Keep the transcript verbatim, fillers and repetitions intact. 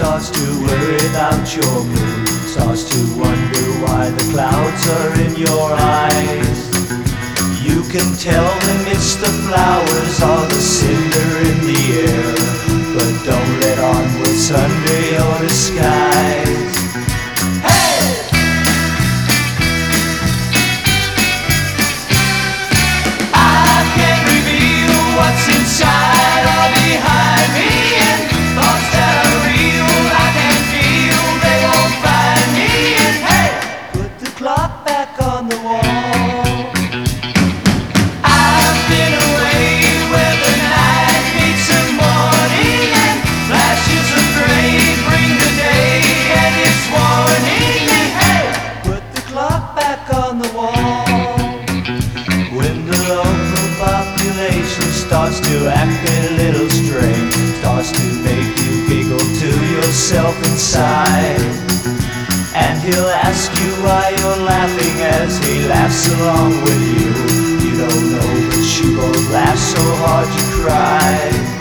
starts to worry about your mood, starts to wonder why the clouds are in your eyes. You can tell them it's the flowers or the cinder in the air, but don't let on what's under your disguise. Hey! I can't reveal what's inside or behind me, and thoughts that are real I can feel, they won't find me. And hey, put the clock back on the wall. I've been away where the night meets the morning, and flashes of gray bring the day and its warning. And hey, put the clock back on the wall. When the local population starts to act a little strange, starts to make you giggle to yourself inside, and he'll ask you why you're laughing as he laughs along with you. You don't know, but you both laugh so hard you cry.